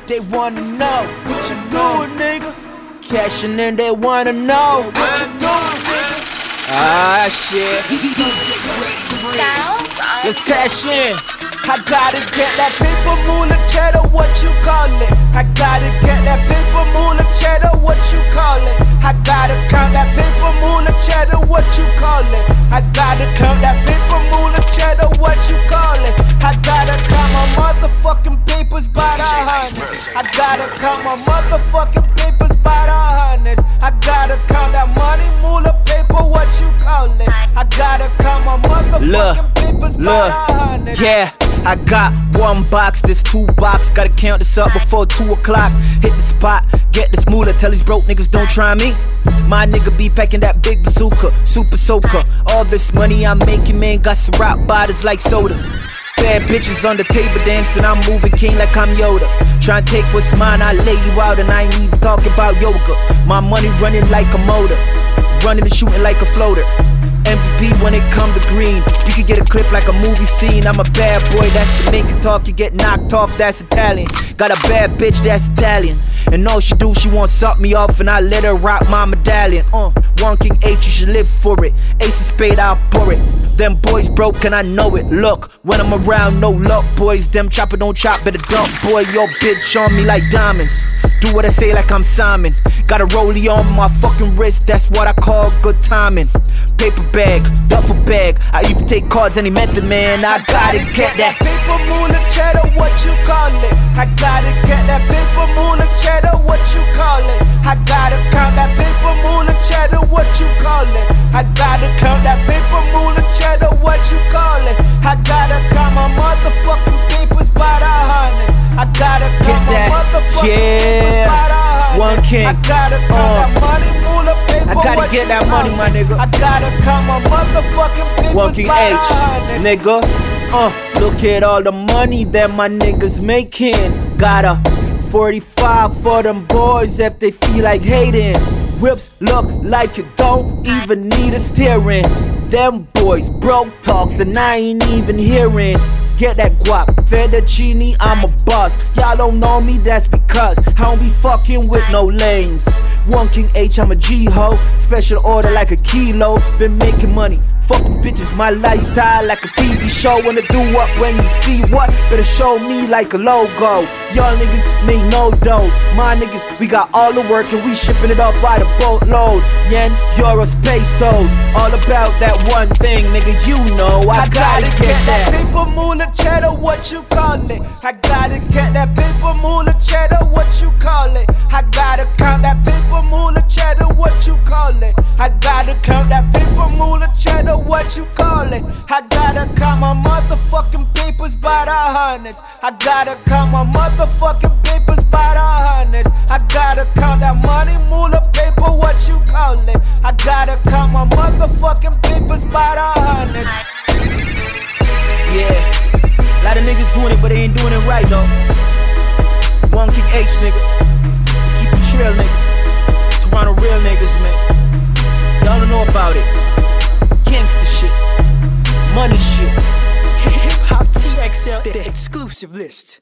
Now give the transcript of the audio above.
They wanna know what you doing, nigga. Cashing in, they wanna know what you doing, nigga. Ah, shit. Let's cash in. I gotta get that paper, moolah, cheddar, what you call it? I gotta get that paper, moolah, cheddar, what you call it? I gotta count that paper, moolah, cheddar, what you call it? I gotta count that paper, moolah, cheddar, what you call it? I gotta count my motherfucking papers by the hundreds. I gotta count my motherfucking papers by the hundreds. I gotta count that money, moolah, paper, what you call it? I gotta count my motherfucking papers by the hundreds. Yeah. I got one box, this 2 box. Gotta count this up before 2 o'clock. Hit the spot, get this moolah. Tell these broke niggas don't try me. My nigga be packing that big bazooka, super soaker. All this money I'm making, man, got some rock bottles like sodas. Bad bitches on the table dancing, I'm moving king like I'm Yoda. Tryna take what's mine, I lay you out and I ain't even talking about yoga. My money running like a motor, running and shooting like a floater. MVP when it come to green. You can get a clip like a movie scene. I'm a bad boy, that's Jamaican talk. You get knocked off, that's Italian. Got a bad bitch, that's Italian. And all she do, she want suck me off and I let her rock my medallion. One King H, you should live for it. Ace of spade, I'll pour it. Them boys broke and I know it. Look, when I'm around, no luck, boys. Them chopper don't chop, better dump, boy. Your bitch on me like diamonds. Do what I say like I'm Simon. Got a rollie on my fucking wrist, that's what I call good timing. Paper bag, duffel bag, I even take cards, any method, man. I gotta get that paper, moolah, cheddar, what you call it? I gotta get that paper, moolah, cheddar, what you call it? I gotta count that paper, moolah, cheddar, what you call it? I gotta count that paper, moolah, cheddar, what you call it? I gotta count my motherfucking papers by the hundreds. I gotta count my motherfucking papers by the hundreds. One King. I gotta count that money, moolah, paper, I gotta get that money, my nigga. I gotta count my motherfucking papers One King by H, the hundreds. nigga. Look at all the money that my niggas making. Got a 45 for them boys if they feel like hating. Whips look like you don't even need a steering. Them boys broke talks and I ain't even hearing. Get that guap, fettuccine, I'm a boss. Y'all don't know me, that's because I don't be fucking with no lames. One King H, I'm a G-ho. Special order like a kilo. Been making money, fucking bitches, my lifestyle like a TV show. Wanna do what when you see what? Better show me like a logo. Y'all niggas make no dough. My niggas, we got all the work and we shipping it off by the boatload. Yen, euros, pesos, all about that one thing, nigga, you know. I gotta get that paper, moolah, cheddar, what you call it? I gotta get that paper, moolah, cheddar, what you call it? I gotta count that paper, moolah, cheddar, what you call it? I gotta count that paper, moolah, cheddar, what you call it? I gotta count my motherfucking papers by the hundreds. I gotta count my motherfucking papers by the hundreds. I gotta count that money, moolah, paper, what you call it? I gotta count my motherfucking papers by the hundreds. Yeah, a lot of niggas doing it, but they ain't doing it right though. One King H, nigga. Keep it trail, nigga. Toronto real niggas, man. Y'all don't know about it. Gangsta shit, money shit. Hip Hop TXL, the exclusive list.